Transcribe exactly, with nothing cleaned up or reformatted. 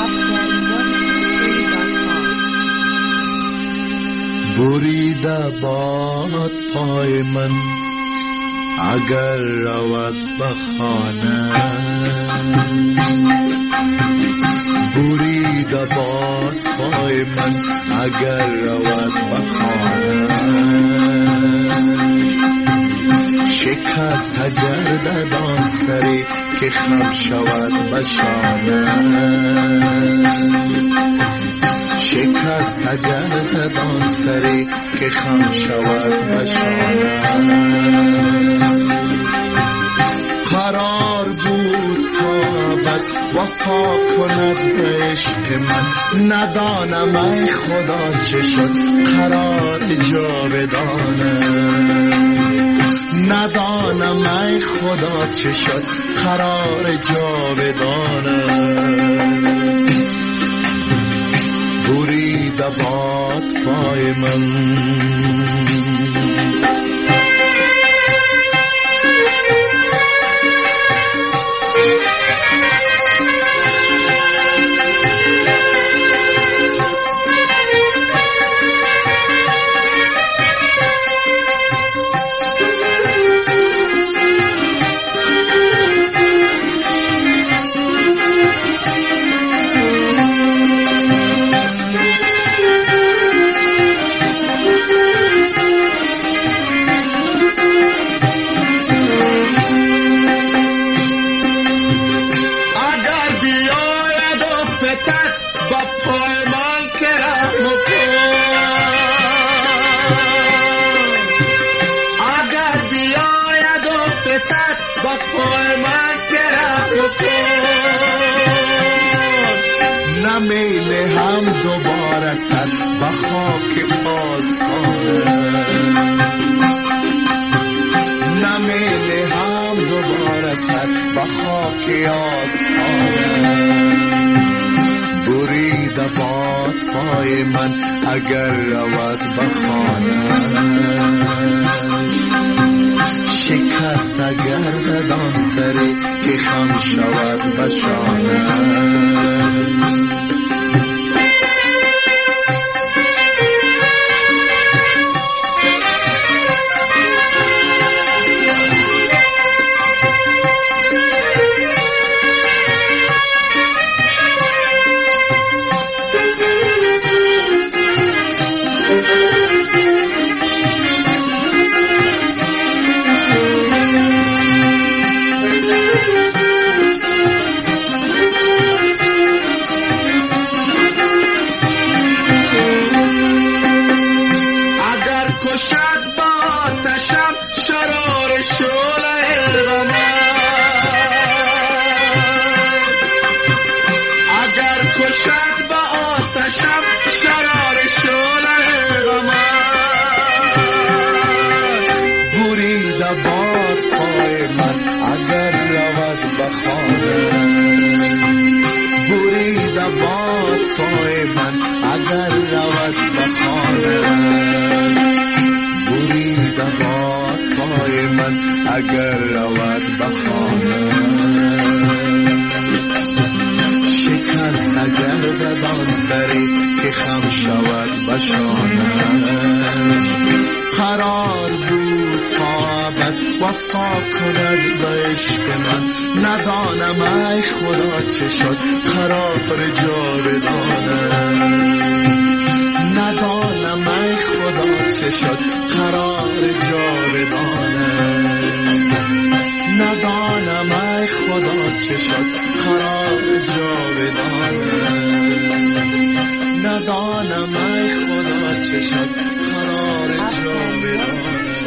بریده باد پای من اگر رود به خانه، بریده باد پای من اگر رود به خانه، شکست گردد آن سری که خم شود به شانه، شکست گردد آن سری که خم شود به شانه. قرار بود تا ابد وفا کند به عشق من، ندانم ای خدا چه شد قرار جاودانه، ندانم ای خدا چه شد قرار جاودانه. بریده باد پای من نمیله هم دوباره سر به خاک آستانه، نمیله هم دوباره سر به خاک آستانه. بریده باد پای من اگر رود به خانه، شکست گردد آن سری که خم شود به شانه. کشد با آتشم شرار شعله غمم، اگر کشد با آتشم شرار شعله غمم. بریده باد پای من اگر رود به خانه، بریده باد پای من اگر رود به خانه، بریده باد پای من اگر رود به خانه. شکست گردد آن سری که خم شود به شانه، قرار بود تا ابد وفا کند به عشق من، ندانم ای خدا چه شد قرار جاودانه، ندانم ای خدا چه شد قرار جاودانه، ندانم ای خدا چه شد قرار جاودانه، ندانم ای خدا چه شد قرار جاودانه.